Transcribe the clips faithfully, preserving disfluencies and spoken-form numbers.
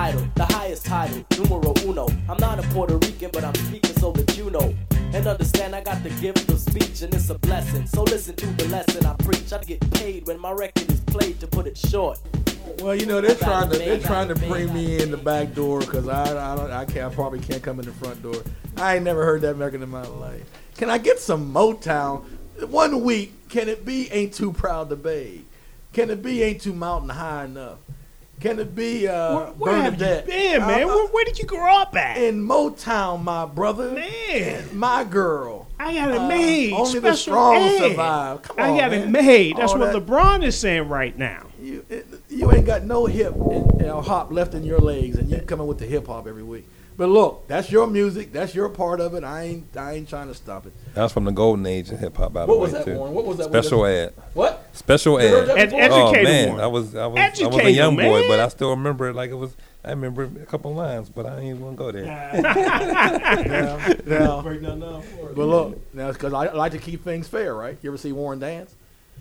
title, the highest title, numero uno. I'm not a Puerto Rican, but I'm speaking so that you know. And understand I got the gift of speech and it's a blessing. So listen to the lesson I preach. I get paid when my record is played, to put it short. Well, you know they're trying to they're trying to bring me in the back door because I I don't I can't I probably can't come in the front door. I ain't never heard that record in my life. Can I get some Motown? One week, can it be Ain't Too Proud to Beg? Can it be Ain't Too Mountain High Enough? Can it be uh, Where, where have Bernadette? you been, man? Where, where did you grow up at? In Motown, my brother. Man. My girl. I got it Uh, made. only Special the strong ed. survive. Come on, I got man. it made. That's All what that- LeBron is saying right now. You, it, you ain't got no hip and, you know, hop left in your legs, and you coming with the hip hop every week. But look, that's your music. That's your part of it. I ain't I ain't trying to stop it. That's from the golden age of hip hop, by the What way, was that, too. Warren? What was that? Special ed. What? Special You heard ed. that Ed- before? educate Oh him, man, Warren. I was I was I was Educate a young him, boy, man. but I still remember it like it was. I remember a couple lines, but I ain't gonna go there. Now, now, Break that down for us. but look, now because I like to keep things fair, right? You ever see Warren dance?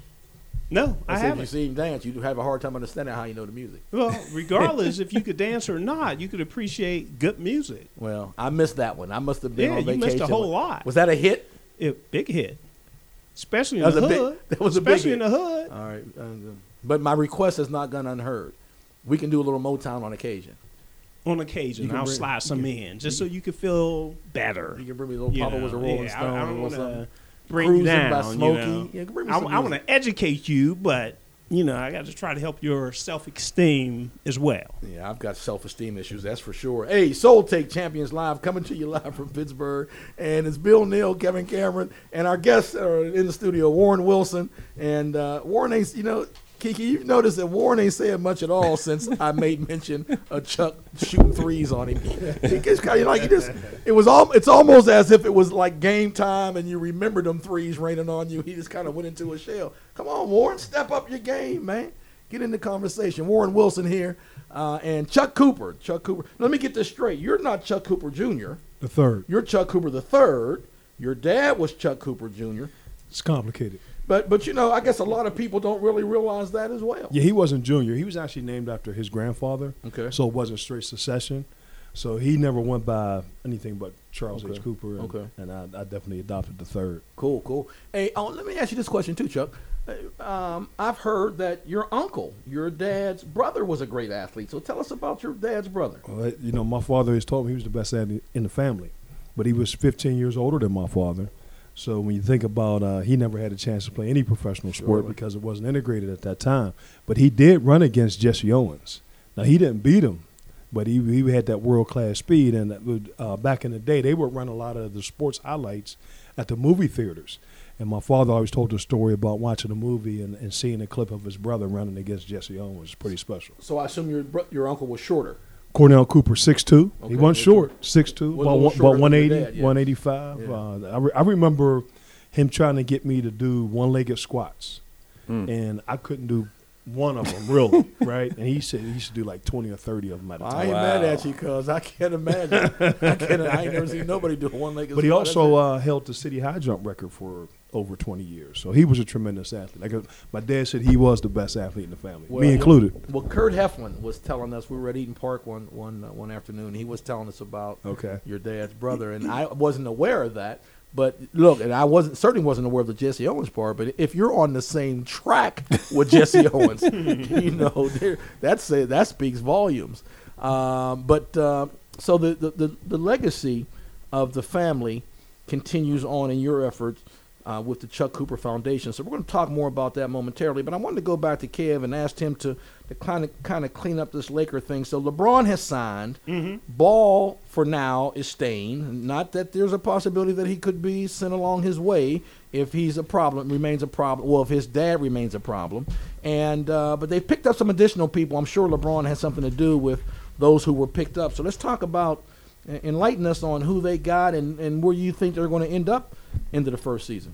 No, I said if you haven't. see him dance, you have a hard time understanding how you know the music. Well, regardless if you could dance or not, you could appreciate good music. Well, I missed that one. I must have been Yeah, on you vacation. missed a whole lot. Was that a hit? It, big hit, especially in That was the a big- hood. that was a big especially in hit. the hood. All right, uh, but my request has not gone unheard. We can do a little Motown on occasion. On occasion, You can I'll bring- slide some you in just so you can feel better. You can bring me a little You Papa know, was a Rolling yeah, Stone. I, I or don't a want little to something. bring you Cruising down. by you Smokey. know. Yeah, bring me I, some I want music. to educate you, but you know, I got to try to help your self-esteem as well. Yeah, I've got self-esteem issues, that's for sure. Hey, Soul Take Champions Live, coming to you live from Pittsburgh. And it's Bill Neal, Kevin Cameron, and our guests are in the studio, Warren Wilson. And uh, Warren ain't, you know, Kiki, you've noticed that Warren ain't saying much at all since I made mention of Chuck shooting threes on him. He gets kind of like, he just, it was all, it's almost as if it was like game time and you remember them threes raining on you. He just kind of went into a shell. Come on, Warren, step up your game, man. Get in the conversation. Warren Wilson here, uh, and Chuck Cooper. Chuck Cooper. Let me get this straight. You're not Chuck Cooper Junior The third. You're Chuck Cooper the third. Your dad was Chuck Cooper Junior It's complicated. But but you know, I guess a lot of people don't really realize that as well. Yeah, he wasn't junior. He was actually named after his grandfather. Okay. So it wasn't straight succession. So he never went by anything but Charles Okay. H. Cooper. And, Okay. And I, I definitely adopted the third. Cool, cool. Hey, oh, let me ask you this question too, Chuck. Uh, Um, I've heard that your uncle, your dad's brother, was a great athlete. So tell us about your dad's brother. Well, you know, my father has told me he was the best athlete in the family, but he was fifteen years older than my father. So when you think about, uh, he never had a chance to play any professional sport Sure. because it wasn't integrated at that time. But he did run against Jesse Owens. Now he didn't beat him, but he he had that world class speed. And that would, uh, back in the day, they would run a lot of the sports highlights at the movie theaters. And my father always told the story about watching a movie and, and seeing a clip of his brother running against Jesse Owens. It's pretty special. So I assume your bro- your uncle was shorter. Cornell Cooper, six two. Okay, He wasn't okay. short, six two, Was a about, little one- shorter about than your 180, dad, yeah. one eighty-five. Yeah. Uh, I, re- I remember him trying to get me to do one-legged squats, Mm. and I couldn't do one of them, really, right? And he said he used to do like twenty or thirty of them at a I time. ain't Wow. mad at you because I can't imagine. I, can't, I ain't never seen nobody do a one-legged But he squat. also uh, held the city high jump record for over twenty years. So he was a tremendous athlete. Like uh, my dad said, he was the best athlete in the family, Well, me included. Well, Kurt Heflin was telling us, we were at Eden Park one one uh, one afternoon. He was telling us about Okay. your dad's brother, and I wasn't aware of that. But look, and I wasn't certainly wasn't aware of the Jesse Owens part. But if you're on the same track with Jesse Owens, you know there- that's uh, that speaks volumes. Um, but uh, so the, the the the legacy of the family continues on in your efforts uh, with the Chuck Cooper Foundation. So we're going to talk more about that momentarily. But I wanted to go back to Kev and ask him to to kind of kind of clean up this Laker thing. So LeBron has signed. Mm-hmm. Ball for now is staying. Not that there's a possibility that he could be sent along his way if he's a problem, remains a problem. Well, if his dad remains a problem. And uh, but they've picked up some additional people. I'm sure LeBron has something to do with those who were picked up. So let's talk about enlighten us on who they got and, and where you think they're going to end up into the first season.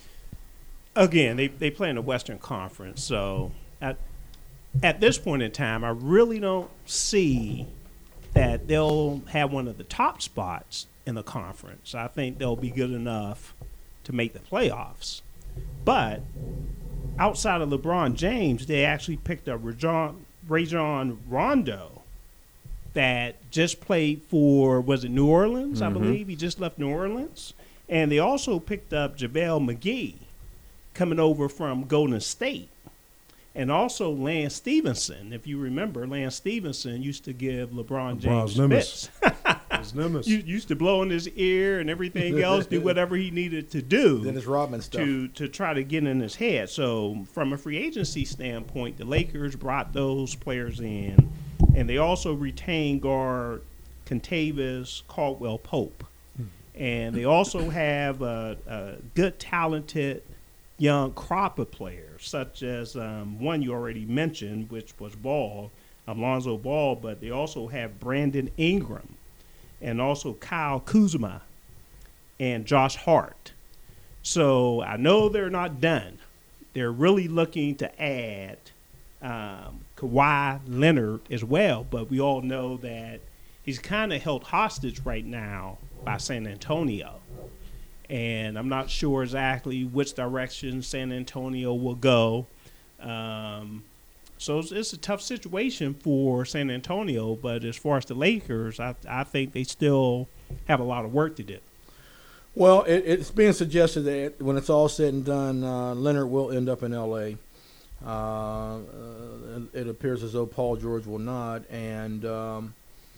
Again, they they play in the Western Conference, so at at this point in time, I really don't see that they'll have one of the top spots in the conference. I think they'll be good enough to make the playoffs. But outside of LeBron James, they actually picked up Rajon, Rajon Rondo that just played for, was it New Orleans, Mm-hmm. I believe? He just left New Orleans. And they also picked up JaVale McGee coming over from Golden State. And also Lance Stevenson. If you remember, Lance Stevenson used to give LeBron James LeBron's nemesis. fits. His nemesis. You used to blow in his ear and everything else, do whatever he needed to do Dennis Rodman stuff. to to try to get in his head. So from a free agency standpoint, the Lakers brought those players in, and they also retained guard Kentavious Caldwell Pope. And they also have a, a good, talented young crop of players, such as um, one you already mentioned, which was Ball, Alonzo Ball, but they also have Brandon Ingram and also Kyle Kuzma and Josh Hart. So I know they're not done. They're really looking to add um, Kawhi Leonard as well, but we all know that he's kind of held hostage right now by San Antonio. And I'm not sure exactly which direction San Antonio will go. Um, so it's, it's a tough situation for San Antonio, but as far as the Lakers, I, I think they still have a lot of work to do. Well, it, it's being suggested that when it's all said and done, uh, Leonard will end up in L A. Uh, uh, it appears as though Paul George will not. And um,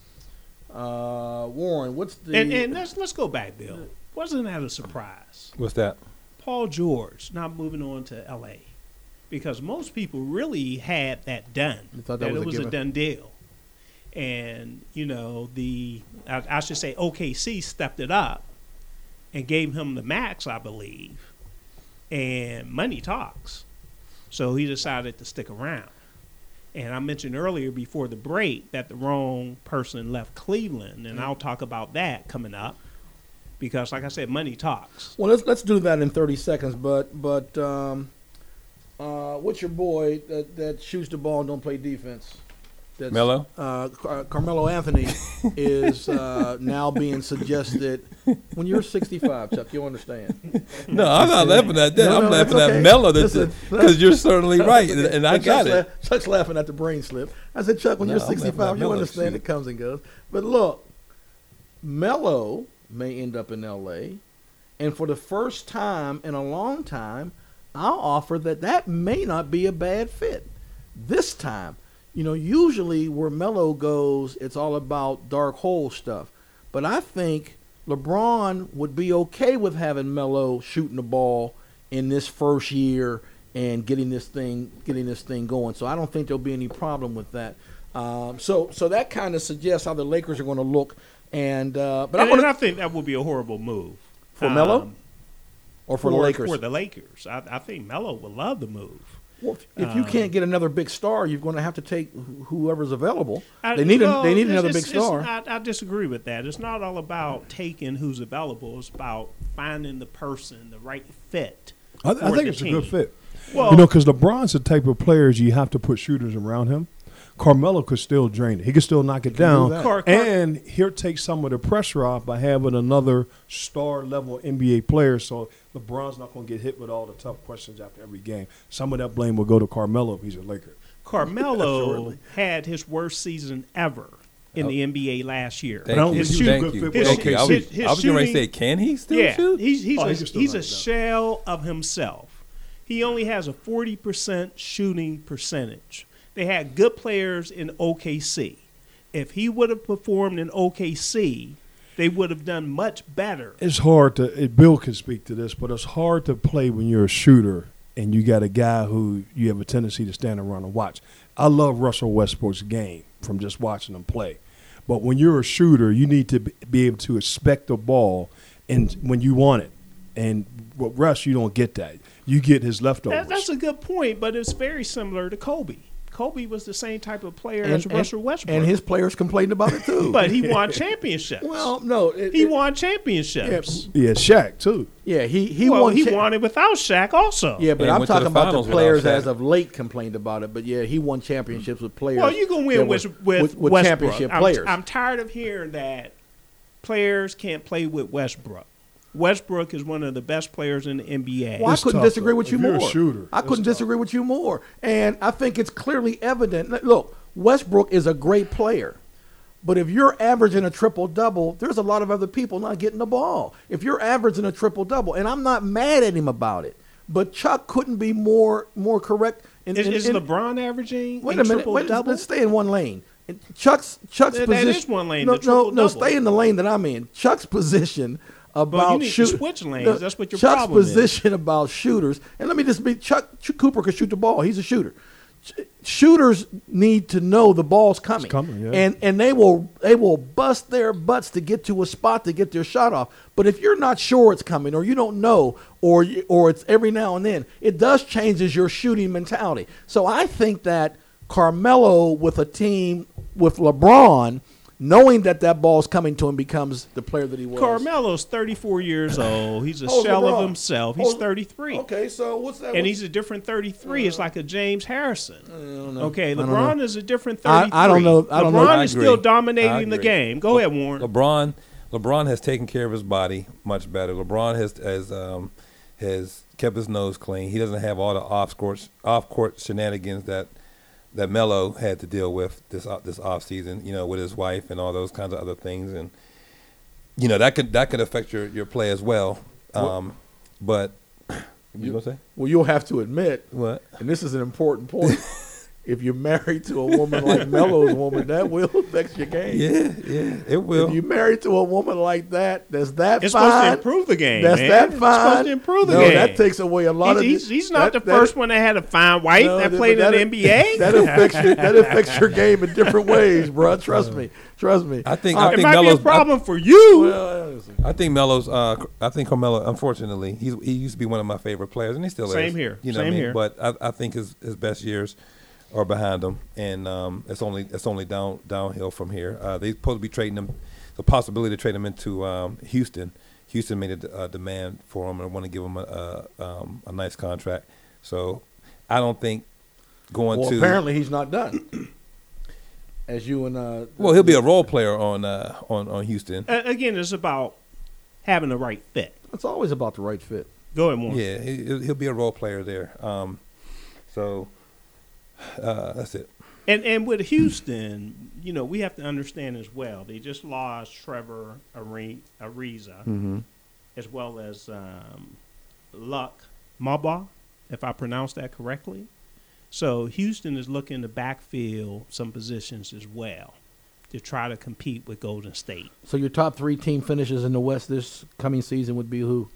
uh, Warren, what's the And, and let's let's go back, Bill. Wasn't that a surprise? What's that? Paul George not moving on to L A, because most people really had that done. You thought that was it a was given? a done deal. And you know the I, I should say O K C stepped it up and gave him the max, I believe, and money talks. So he decided to stick around. And I mentioned earlier before the break that the wrong person left Cleveland, and I'll talk about that coming up because, like I said, money talks. Well, let's let's do that in thirty seconds. But but um, uh, what's your boy that, that shoots the ball and don't play defense? That's, Melo? Uh, Car- Carmelo Anthony is uh, now being suggested. When you're sixty-five, Chuck, you'll understand. No, I'm not laughing at that. No, I'm no, laughing it's at okay. Melo Listen, because you're certainly right, and, and I Chuck's got la- it. Chuck's laughing at the brain slip. I said, Chuck, when No, you're I'm laughing sixty-five, at you'll Melo, understand shoot. it comes and goes. But look, Melo may end up in L A, and for the first time in a long time, I'll offer that that may not be a bad fit. This time, you know, usually where Melo goes, it's all about dark hole stuff. But I think LeBron would be okay with having Melo shooting the ball in this first year and getting this thing getting this thing going. So I don't think there'll be any problem with that. Um, so so that kind of suggests how the Lakers are going to look. And uh, but And, I'm and gonna, I think that would be a horrible move for Melo or for, the Lakers. For the Lakers, I, I think Melo would love the move. Well, if you Um, can't get another big star, you're going to have to take wh- whoever's available. I- They need a, well, they need it's- another it's- big star. it's- I, I disagree with that. It's not all about taking who's available. It's about finding the person, the right fit. I, I for think the it's a team. good fit. Well, You know, because LeBron's the type of players you have to put shooters around him. Carmelo could still drain it. He could still knock it down. that. Car- Car- And he'll take some of the pressure off by having another star-level N B A player. So LeBron's not going to get hit with all the tough questions after every game. Some of that blame will go to Carmelo if he's a Laker. Carmelo Shortly. had his worst season ever in the N B A last year. Thank I don't you. think he's a Thank good you. fit with Thank you. I was, his- his I was getting ready to say, shooting- can he still yeah, shoot? he's he's Oh, a, he can still he's a knock it down. shell of himself. He only has a forty percent shooting percentage. They had good players in O K C. If he would have performed in O K C, they would have done much better. It's hard to it, – Bill can speak to this, but it's hard to play when you're a shooter and you got a guy who you have a tendency to stand around and watch. I love Russell Westbrook's game from just watching him play. But when you're a shooter, you need to be able to expect the ball and when you want it. And with Russ, you don't get that. You get his leftovers. That, that's a good point, but it's very similar to Kobe. Kobe was the same type of player And- as and- Russell Westbrook. And his players complained about it too. but he won championships. well, no, it, he it- won championships. Yeah, Shaq, too. Yeah, he he well, won. he cha- won it without Shaq also. Yeah, but And I'm went to talking the about finals the players without Shaq. as of late complained about it. But yeah, he won championships with players. Well, you can win that with, were- with, with, with Westbrook. championship I'm, players. I'm tired of hearing that players can't play with Westbrook. Westbrook is one of the best players in the N B A. Well, I It's couldn't tough, disagree though. with you If you're a more. shooter, I it's couldn't tough. disagree with you more. And I think it's clearly evident. Look, Westbrook is a great player, But if you're averaging a triple double, there's a lot of other people not getting the ball. If you're averaging a triple double, and I'm not mad at him about it, but Chuck couldn't be more more correct. In, Is, in, is in, LeBron averaging wait a a minute, triple wait, double? let's stay in one lane. In Chuck's Chuck's That- that position. is one lane, No, the triple no, no. double. Stay in the lane that I'm in. Chuck's position about you need to shoot- switch lanes. no, That's what your Chuck's problem is. position about shooters. And let me just be Chuck, Chuck Cooper can shoot the ball. He's a shooter. Sh- Shooters need to know the ball's coming, coming, yeah. and and they will they will bust their butts to get to a spot to get their shot off. But if you're not sure it's coming, or you don't know, or you, or it's every now and then, it does changes your shooting mentality. So I think that Carmelo with a team with LeBron, knowing that that ball's coming to him, becomes the player that he was. Carmelo's thirty-four years old. He's a Oh, shell LeBron. of himself. He's Oh, thirty-three. Okay, so what's that? And what's- he's a different thirty-three. It's like a James Harrison. don't know. Okay, I don't LeBron know. is a different I- thirty-three. I don't know. I don't know. LeBron I is agree. still I dominating the agree. game. Go ahead, Warren. LeBron, LeBron has taken care of his body much better. LeBron has has um, has kept his nose clean. He doesn't have all the off court off court shenanigans that that Melo had to deal with this uh, this off season. You know, with his wife and all those kinds of other things, and you know that could that could affect your, your play as well. Um, but you gonna say Well, you'll have to admit, what? and this is an important point. If you're married to a woman like Melo's woman, that will affect your game. Yeah, yeah, it will. If you're married to a woman like that, that's that It's fine. supposed to improve the game, That's man. that It's fine. supposed to improve the no, game. that takes away a lot He's, of. he's, he's not that- the that- first one that had a fine wife no, that but played in that- the N B A. That affects your that affects your game in different ways, bro. Trust me. Trust me. I think All I right, it think might be a Melo's problem for you. well, listen. I think Melo's. Uh, I think Carmelo. Unfortunately, he's he used to be one of my favorite players, and he still is. Same here. You know Same what I mean? here. But I, I think his, his best years are behind him, and um, it's only it's only down downhill from here. Uh, they supposed to be trading him. The possibility to trade him into um, Houston. Houston made a uh, demand for him and want to give him a a, um, a nice contract. So I don't think going Well, to. apparently he's not done. As you and uh, Well, he'll be a role player on uh, on on Houston. Uh, again, it's about having the right fit. It's always about the right fit. Go ahead, Warren. Yeah, he, he'll be a role player there. Um, so uh, that's it. And and with Houston, you know, we have to understand as well. They just lost Trevor Are- Ariza, Mm-hmm. as well as um, Luck Maba, if I pronounced that correctly. So Houston is looking to backfill some positions as well to try to compete with Golden State. So your top three team finishes in the West this coming season would be who?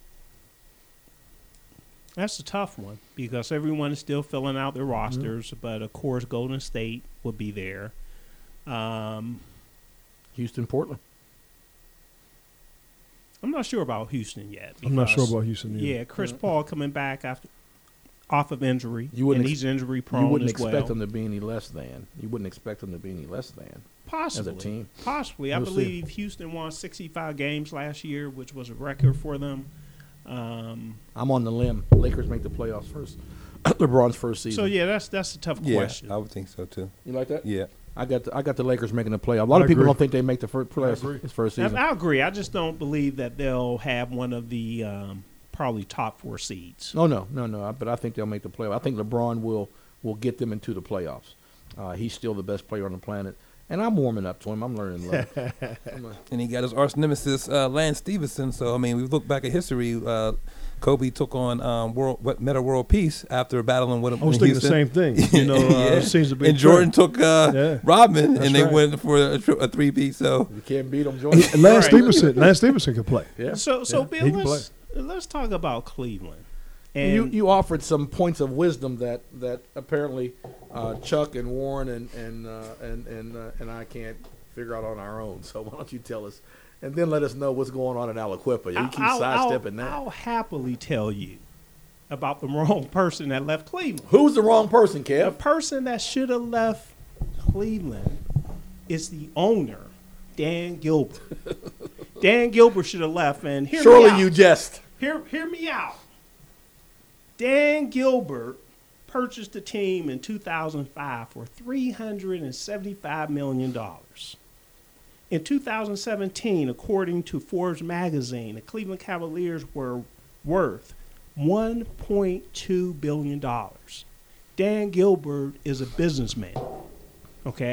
That's a tough one because everyone is still filling out their rosters, but of course Golden State will be there. Um, Houston, Portland. I'm not sure about Houston yet. I'm not sure because, about Houston either. Yeah, Chris Paul coming back after off of injury, You wouldn't and ex- he's injury You prone wouldn't as expect well. them to be any less than. You wouldn't expect them to be any less than. Possibly, as a team. Possibly, I We'll see. believe Houston won sixty-five games last year, which was a record for them. Um, I'm on the limb. Lakers make the playoffs first. LeBron's first season. so yeah, that's that's a tough Yeah, question. I would think so too. You like that? Yeah. I got the, I got the Lakers making the playoffs. A lot I of people agree. don't think they make the first playoffs agree. his first I, season. I agree. I just don't believe that they'll have one of the um, probably top four seeds. No, no, no, no. But I think they'll make the playoffs. I think LeBron will will get them into the playoffs. Uh, he's still the best player on the planet, and I'm warming up to him. I'm learning love. I'm a- And he got his arch nemesis, uh, Lance Stevenson. So I mean, we look back at history. Uh, Kobe took on um, world, what Meta World Peace after battling with him. I was in thinking the Houston. same thing. You know, uh, Yeah. it seems to be And a Jordan trend. took uh, Yeah. Rodman, That's and they right. went for a, tri- a three peat. So you can't beat him, Jordan. And Lance Right. Stevenson, Lance Stevenson can play. Yeah. So so Yeah, Bill, he can let's let's talk about Cleveland. And you you offered some points of wisdom that that apparently uh, Chuck and Warren and and uh, and and uh, and I can't figure out on our own. So why don't you tell us, and then let us know what's going on in Aliquippa. You keep I'll, sidestepping I'll, that. I'll happily tell you about the wrong person that left Cleveland. Who's the wrong person, The Kev? person that should have left Cleveland is the owner, Dan Gilbert. Dan Gilbert should have left, and hear me Surely out. you jest. Hear, hear me out. Dan Gilbert purchased the team in two thousand five for three hundred seventy-five million dollars. In two thousand seventeen, according to Forbes magazine, the Cleveland Cavaliers were worth one point two billion dollars. Dan Gilbert is a businessman. Okay?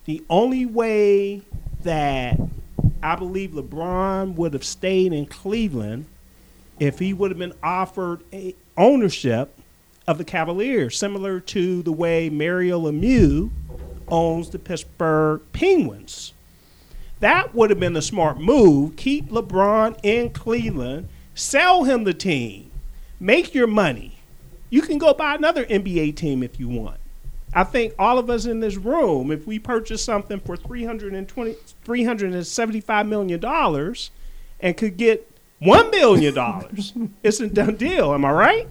the only way that I believe LeBron would have stayed in Cleveland if he would have been offered a ownership of the Cavaliers, similar to the way Mario Lemieux owns the Pittsburgh Penguins. That would have been the smart move. Keep LeBron in Cleveland, sell him the team, make your money. You can go buy another N B A team if you want. I think all of us in this room, if we purchase something for three hundred twenty, three hundred seventy-five million dollars and could get one billion dollars, it's a done deal. Am I right?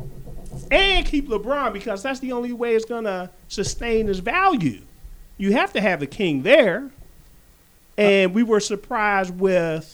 And keep LeBron, because that's the only way it's going to sustain his value. You have to have the king there. And we were surprised with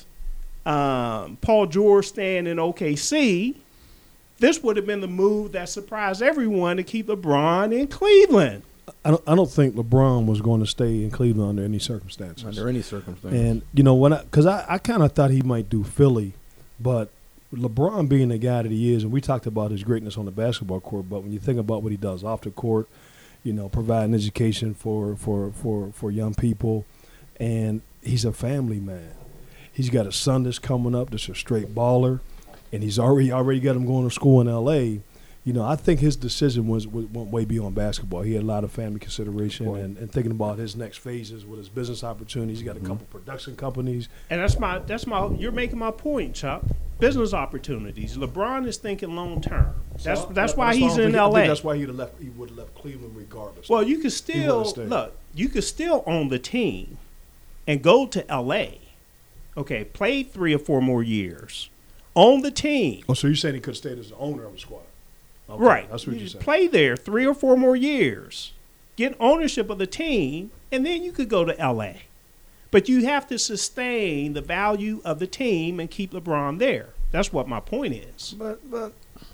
um, Paul George staying in O K C. This would have been the move that surprised everyone to keep LeBron in Cleveland. I don't, I don't think LeBron was going to stay in Cleveland under any circumstances. Under any circumstances. And, you know, when I because I, I kind of thought he might do Philly, but LeBron being the guy that he is, and we talked about his greatness on the basketball court, but when you think about what he does off the court, you know, providing education for, for, for, for young people, and he's a family man. He's got a son that's coming up that's a straight baller, and he's already already got him going to school in L A. You know, I think his decision was, was went way beyond basketball. He had a lot of family consideration and, and thinking about his next phases with his business opportunities. He's got a couple mm-hmm. production companies. And that's my that's my you're making my point, Chuck. Business opportunities. LeBron is thinking long term. That's So, that's that- why that's he's I in think- I L A. think that's why he'd have left. He would have left Cleveland regardless. Well, you could would've still stayed. look. You could still own the team and go to L A. Okay, play three or four more years, own the team. Oh, so you're saying he could have stayed as the owner of the squad? Okay, Right. That's what you you're saying. play there three or four more years, get ownership of the team, and then you could go to L A. But you have to sustain the value of the team and keep LeBron there. That's what my point is. But but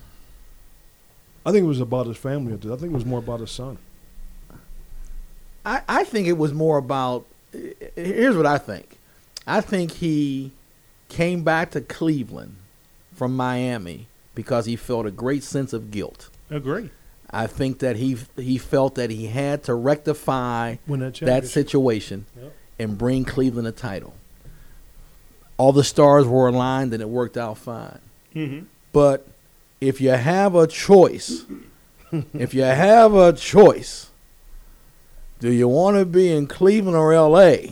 I think it was about his family. I think it was more about his son. I, I think it was more about – here's what I think. I think he came back to Cleveland from Miami because he felt a great sense of guilt. Agree. I think that he he felt that he had to rectify Win that that championship. situation Yep. and bring Cleveland a title. All the stars were aligned and it worked out fine. Mm-hmm. But if you have a choice, if you have a choice, do you want to be in Cleveland or L A?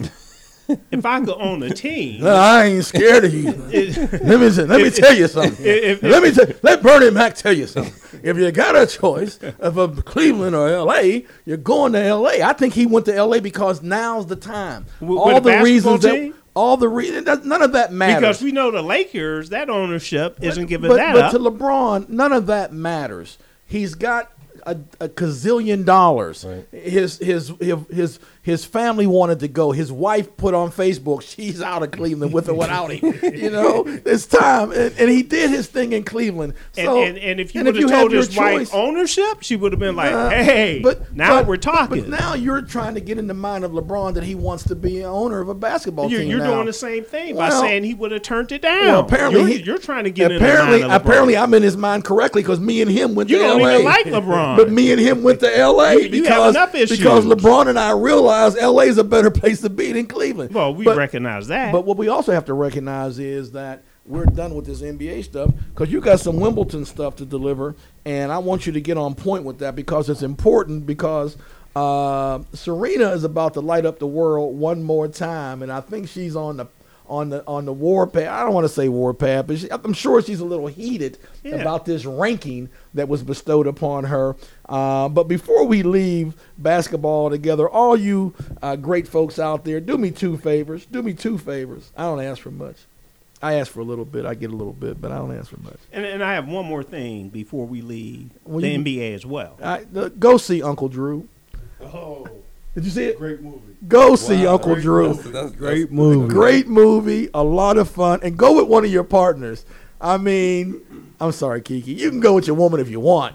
If I could own a team, No, I ain't scared of you. it, Let me let me If- tell you something. if- if- let me tell, let Bernie Mac tell you something. If you got a choice of a Cleveland or L A, you're going to L A. I think he went to L A because now's the time. With- all with a the basketball reasons that team? all the reasons none of that matters. because we know the Lakers, that ownership isn't giving but, that but up. to LeBron, none of that matters. He's got a, a gazillion dollars. Right. His, his his his his family wanted to go. His wife put on Facebook, she's out of Cleveland with or without him. You know, it's time, and, and he did his thing in Cleveland. and, So, and, and if you and would have have told your his wife choice- ownership, she would have been like, Uh, hey, but now but- we're talking. But now you're trying to get in the mind of LeBron that he wants to be an owner of a basketball You're, team. you're now. doing the same thing by Well- saying he would have turned it down. Well, apparently you're, he- you're trying to get apparently, in the mind of LeBron. apparently, I'm in his mind correctly because me and him went You to don't L A. even like LeBron. But me and him went to L A You- you have because, enough issues. because LeBron and I realized L A is a better place to be than Cleveland. Well, we but, recognize that. But what we also have to recognize is that we're done with this N B A stuff because you got some Wimbledon stuff to deliver, and I want you to get on point with that because it's important because uh, Serena is about to light up the world one more time, and I think she's on the on the on the warpath. I don't want to say warpath, but she, I'm sure she's a little heated Yeah. about this ranking that was bestowed upon her. Uh, but before we leave basketball together, all you uh, great folks out there, do me two favors. Do me two favors. I don't ask for much. I ask for a little bit. I get a little bit, but I don't ask for much. and, and I have one more thing before we leave Well, the you- N B A as well. I, the, go see Uncle Drew. Oh, Did you see it? great movie. Go see Wow, Uncle great- Drew. that's- that's- Great that's- movie. Great movie, a lot of fun, and go with one of your partners. I mean, I'm sorry, Kiki. You can go with your woman if you want,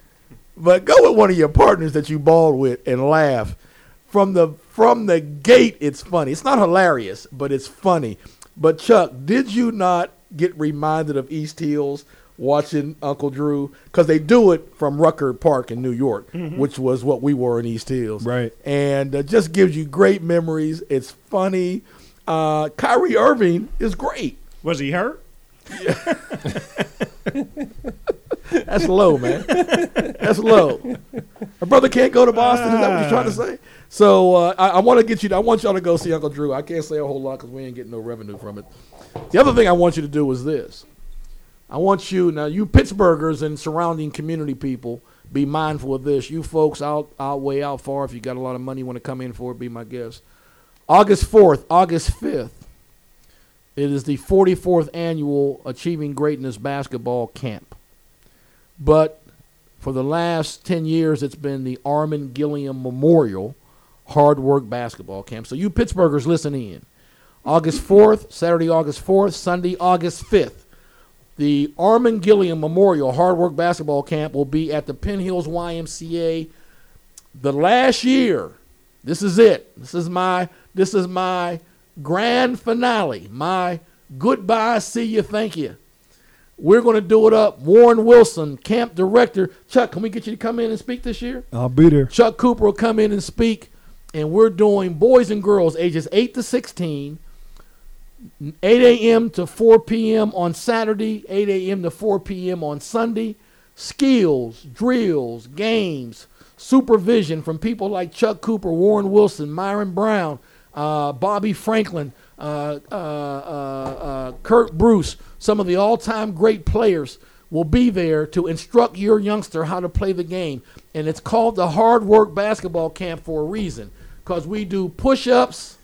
but go with one of your partners that you balled with and laugh. From the from the gate, it's funny. It's not hilarious, but it's funny. But Chuck, did you not get reminded of East Hills watching Uncle Drew, because they do it from Rucker Park in New York, mm-hmm. which was what we were in East Hills. Right. And uh, just gives you great memories. It's funny. Uh, Kyrie Irving is great. Was he hurt? That's low, man. That's low. My brother can't go to Boston. Is that what you're trying to say? So uh, I, I want to get you. I want y'all to go see Uncle Drew. I can't say a whole lot because we ain't getting no revenue from it. The other thing I want you to do is this. I want you now. You Pittsburghers and surrounding community people, be mindful of this. You folks out, out way out far. If you got a lot of money, you want to come in for it, be my guest. August fourth, August fifth. It is the forty-fourth annual Achieving Greatness basketball camp. But for the last ten years, it's been the Armin Gilliam Memorial Hard Work Basketball Camp. So you Pittsburghers, listen in. August fourth, Saturday, August fourth, Sunday, August fifth. The Armin Gilliam Memorial Hard Work Basketball Camp will be at the Penn Hills Y M C A. The last year, this is it. This is my, this is my grand finale. My goodbye, see you, thank you. We're going to do it up. Warren Wilson, camp director. Chuck, can we get you to come in and speak this year? I'll be there. Chuck Cooper will come in and speak, and we're doing boys and girls ages eight to sixteen, eight a.m. to four p.m. on Saturday, eight a.m. to four p.m. on Sunday. Skills, drills, games, supervision from people like Chuck Cooper, Warren Wilson, Myron Brown, uh, Bobby Franklin, uh, uh, uh, uh, Kurt Bruce. Some of the all-time great players will be there to instruct your youngster how to play the game. And it's called the Hard Work Basketball Camp for a reason, because we do push-ups,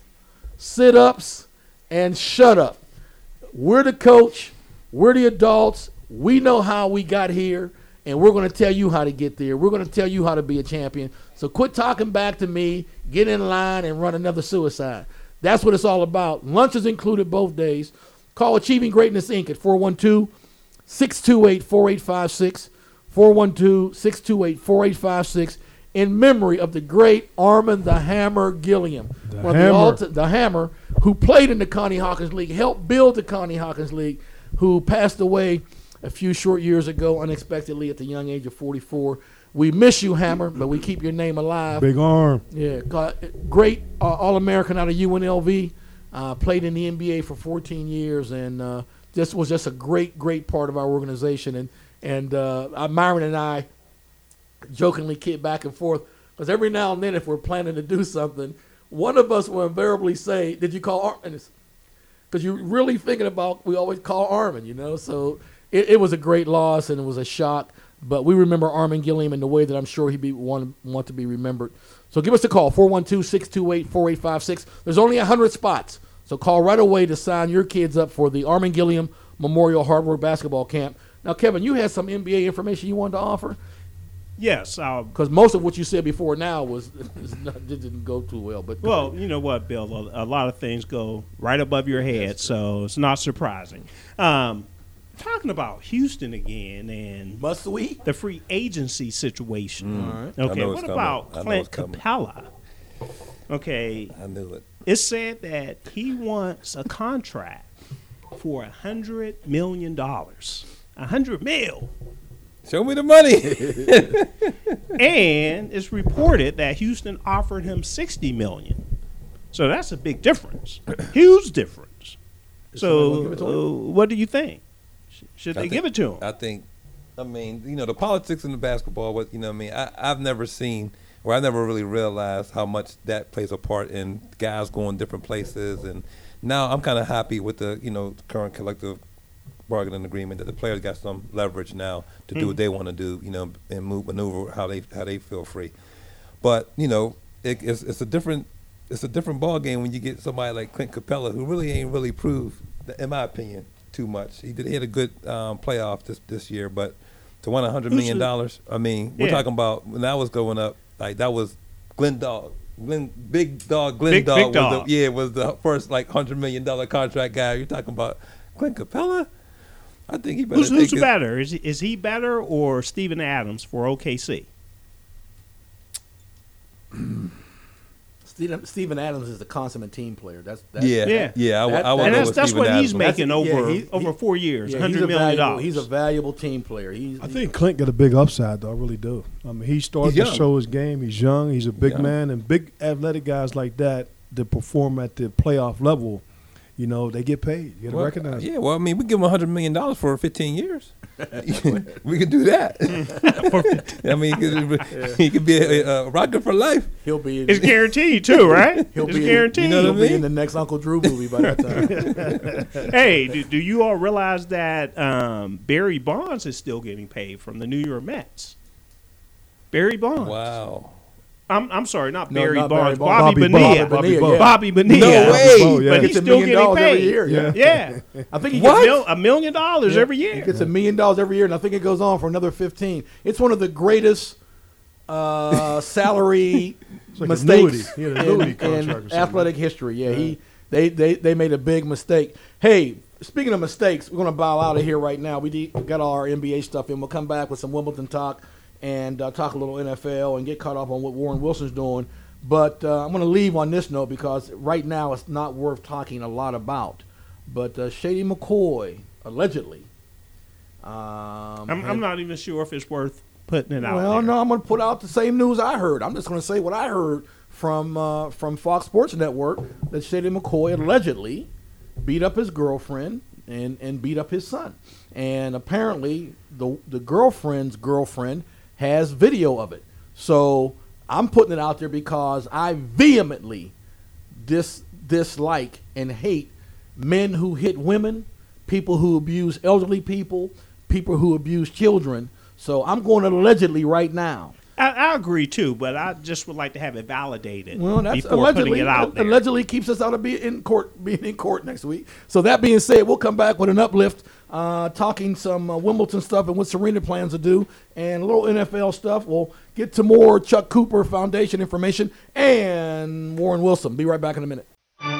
sit-ups, and shut-up. We're the coach. We're the adults. We know how we got here, and we're going to tell you how to get there. We're going to tell you how to be a champion. So quit talking back to me, get in line, and run another suicide. That's what it's all about. Lunch is included both days. Call Achieving Greatness, Incorporated at four one two, six two eight, four eight five six, four one two, six two eight, four eight five six, in memory of the great Armin the Hammer Gilliam. The One of Hammer. The, alta- the Hammer, who played in the Connie Hawkins League, helped build the Connie Hawkins League, who passed away a few short years ago unexpectedly at the young age of forty-four. We miss you, Hammer, but we keep your name alive. Big arm. Yeah, great uh, All-American out of U N L V. Uh, played in the N B A for fourteen years, and uh, this was just a great, great part of our organization. And and uh, Myron and I jokingly kid back and forth, because every now and then, if we're planning to do something, one of us will invariably say, "Did you call Armin?" Because you're really thinking about, we always call Armin, you know. So it, it was a great loss, and it was a shock. But we remember Armin Gilliam in the way that I'm sure he'd be want, want to be remembered. So give us a call, four one two, six two eight, four eight five six. There's only one hundred spots. So call right away to sign your kids up for the Armin Gilliam Memorial Hard Work Basketball Camp. Now, Kevin, you had some N B A information you wanted to offer? Yes. Because most of what you said before now was not, didn't go too well. But well, you know what, Bill? A, a lot of things go right above your head, so it's not surprising. Um, talking about Houston again and must we the free agency situation. Mm. All right. Okay. What coming. about Clint Capella? Okay. I knew it. It's said that he wants a contract for a hundred million dollars. A hundred mil. Show me the money. And it's reported that Houston offered him sixty million. So that's a big difference. Huge difference. So uh, what do you think? Should they think, give it to him? I think, I mean, you know, the politics in the basketball, what you know what I mean, I, I've never seen, or I never really realized how much that plays a part in guys going different places. And now I'm kind of happy with the, you know, current collective bargaining agreement that the players got some leverage now to do Mm-hmm. what they want to do, you know, and move, maneuver how they how they feel free. But, you know, it, it's, it's a different it's a different ball game when you get somebody like Clint Capella, who really ain't really proved, in my opinion, too much. He did he had a good um, playoff this this year, but to win a hundred million dollars, I mean, we're Yeah. talking about when I was growing up, like that was Glenn Dog, Glenn Big Dog, Glenn Big- Dog, Big was Dog. The, yeah, was the first like hundred million dollar contract guy. You're talking about Clint Capella. I think he better. Who's, take who's his, better? Is he, is he better or Steven Adams for O K C? Steven, Steven Adams is the consummate team player. That's, that's Yeah, Yeah. yeah. I, That- I, I that- would And go that's with that's Steven what he's Adams. making That's- yeah, over he- over he- four years, yeah, hundred he's a million valuable, dollars. he's a valuable team player. He's, I think Clint got a big upside, though. I really do. I mean, he started He's to young. show his game. He's young. He's a big Young. man, and big athletic guys like that that perform at the playoff level, you know, they get paid. You got to Well, recognize it. yeah, well, I mean, we give him one hundred million dollars for fifteen years. We could do that. I mean, he could, he could be a, a rocker for life. he'll be in, It's guaranteed too, right? He'll it's be- guaranteed. you know he'll what I be in mean? the next Uncle Drew movie by that time. Hey, do, do you all realize that um, Barry Bonds is still getting paid from the New York Mets? Barry Bonds. Wow. I'm I'm sorry, not No, Barry not Bonds. Barry Bonds. Bobby, Bobby Bonilla. Bonilla, Bonilla, Bobby, yeah. Bonilla. No way. Oh, yeah. But Gets he's a still million getting dollars paid. every year. Yeah. Yeah. I think he What? gets, A, mil- a million dollars every he year. gets a million dollars every year, and I think it goes on for another fifteen. It's one of the greatest uh, salary It's like mistakes annuity. He had an in, annuity in contract or something. athletic history. Yeah, he they, they they made a big mistake. Hey, speaking of mistakes, we're going to bow out of here right now. We de- got all our N B A stuff in. We'll come back with some Wimbledon talk and uh, talk a little N F L and get caught up on what Warren Wilson's doing. But uh, I'm going to leave on this note because right now it's not worth talking a lot about. But uh, Shady McCoy, allegedly. Um, I'm, had- I'm not even sure if it's worth putting it out well, there. no, I'm going to put out the same news I heard. I'm just going to say what I heard from uh, from Fox Sports Network that Shady McCoy allegedly beat up his girlfriend and, and beat up his son. And apparently the the girlfriend's girlfriend has video of it. So I'm putting it out there because I vehemently dis, dislike and hate men who hit women, people who abuse elderly people, people who abuse children. So I'm going to allegedly right now. I, I agree too, but I just would like to have it validated Well, that's before allegedly putting it out there. allegedly keeps us out of being in court, being in court next week. So that being said, we'll come back with an uplift, uh, talking some uh, Wimbledon stuff and what Serena plans to do, and a little N F L stuff. We'll get to more Chuck Cooper Foundation information and Warren Wilson. Be right back in a minute.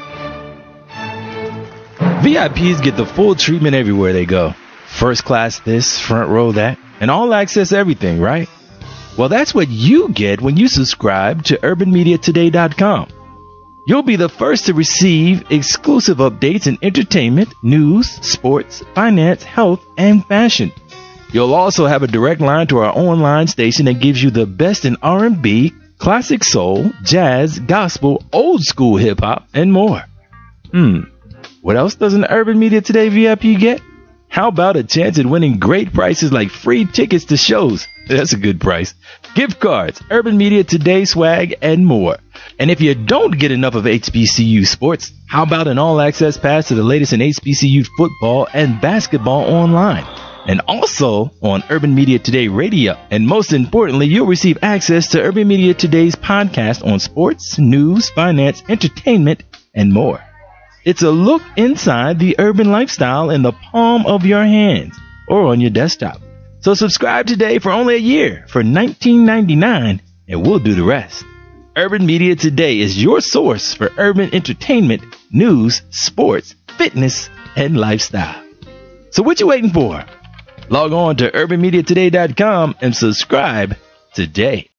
V I Ps get the full treatment everywhere they go. First class this, front row that, and all access everything, right? Well, that's what you get when you subscribe to urban media today dot com. You'll be the first to receive exclusive updates in entertainment, news, sports, finance, health, and fashion. You'll also have a direct line to our online station that gives you the best in R and B, classic soul, jazz, gospel, old school hip hop, and more. Hmm. What else does an Urban Media Today V I P get? How about a chance at winning great prices like free tickets to shows? That's a good price. Gift cards, Urban Media Today swag, and more. And if you don't get enough of H B C U sports, how about an all-access pass to the latest in H B C U football and basketball online? And also on Urban Media Today Radio. And most importantly, you'll receive access to Urban Media Today's podcast on sports, news, finance, entertainment, and more. It's a look inside the urban lifestyle in the palm of your hands or on your desktop. So subscribe today for only a year for nineteen ninety-nine, and we'll do the rest. Urban Media Today is your source for urban entertainment, news, sports, fitness, and lifestyle. So what you waiting for? Log on to urban media today dot com and subscribe today.